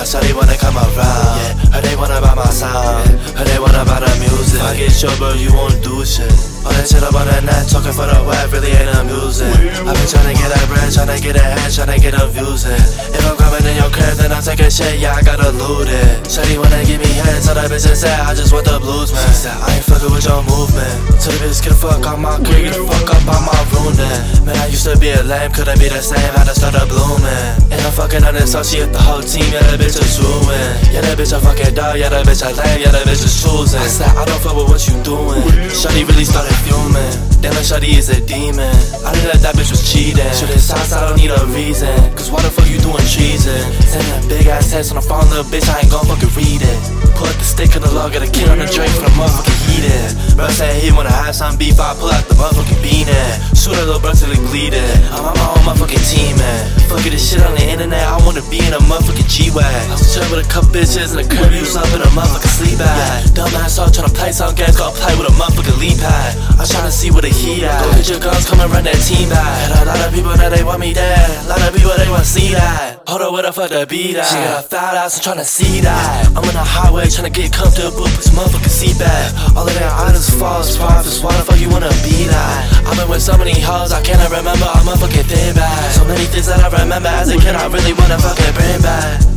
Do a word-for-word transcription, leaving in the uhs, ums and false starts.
Uh, shawty wanna come around, yeah. Her they wanna buy my sound, yeah. Her they wanna buy the music. If I get your bro, you won't do shit. All that shit up on the net, talking for the web, really ain't amusing. I've been tryna get that bread, tryna get that head, tryna get the views in. If I'm coming in your crib, then I'll take a shit, yeah, I gotta loot it. Shawty wanna give me head, tell that bitch and say, I just want the blues, man. She said, I ain't fucking with your movement. Tell the bitch, get the fuck out my crib, get the fuck up out my room, then. Man, I used to be a lame, couldn't be the same, had to start blooming. And I'm fucking on this, so she hit the whole team, yeah, that bitch is ruined. Yeah, that bitch a fucking dog, yeah, that bitch a lame, yeah, that bitch is choosing. I said, I don't fuck with what you doing. Shawty really started fuming. Damn, like shawty is a demon. I knew that that bitch was cheating. Shooting shots, I don't need a reason. Cause why the fuck you doing treason? Sending big ass text on the phone, little bitch, I ain't gon' fucking read it. Pull up the stick on the log, got a kid on the drink for the motherfucking heated. Bro said he wanna have some beef, I pull out the motherfucking bean in. Shoot a little bro till he bleeding. I'm on my own motherfucking team, man. Fucking this shit on the internet, I wanna be in a motherfucking G-Wag. I was chillin' with a couple bitches in the curb, you was up in a motherfucking sleep bag. Dumb ass all tryna play some games, gotta play with a motherfucking lead pad. I'm tryna see where the heat at. Go get your guns, come and run that team back. And a lot of people that they want me dead. A lot of people they wanna see that. Hold up, where the fuck the beat at? She got a fat ass, I'm tryna see that. I'm on the highway tryna get comfortable, put some motherfucking seat back. All of that items false profits, why the fuck you wanna be that? I've been with so many hoes, I cannot remember all my fucking thing back. So many things that I remember as a kid, I really wanna fucking bring back.